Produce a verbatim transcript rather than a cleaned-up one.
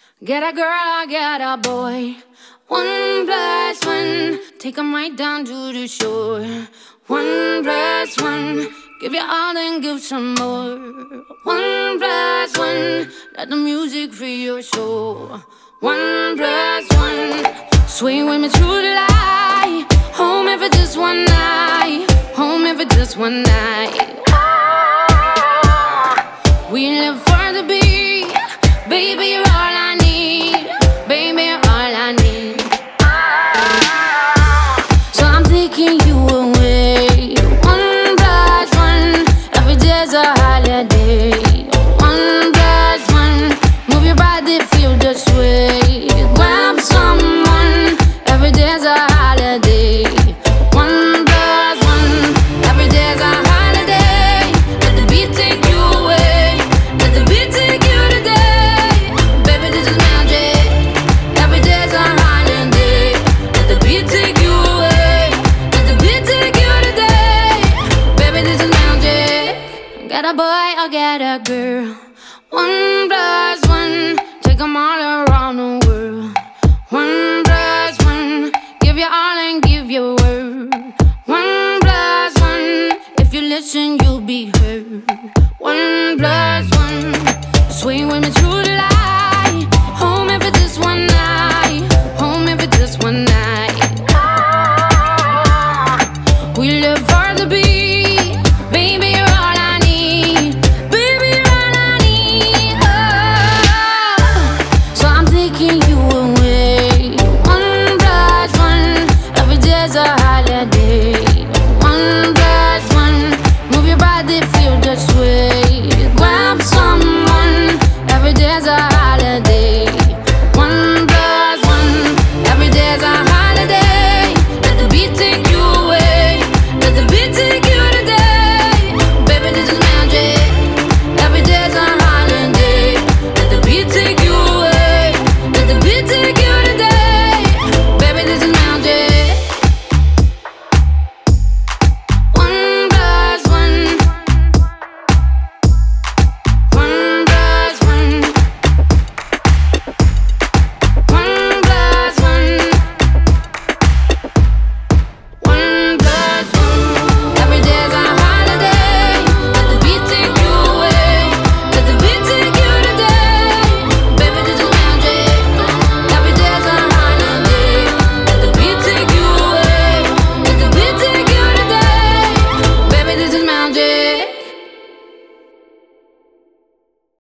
Get a girl, I get a boy. One plus one, take 'em right down to the shore. One plus one, give you all and give some more. One plus one, let the music free your soul. One plus one, swing with me through the light. Home if it's just one night. Home if it's just one night. We live for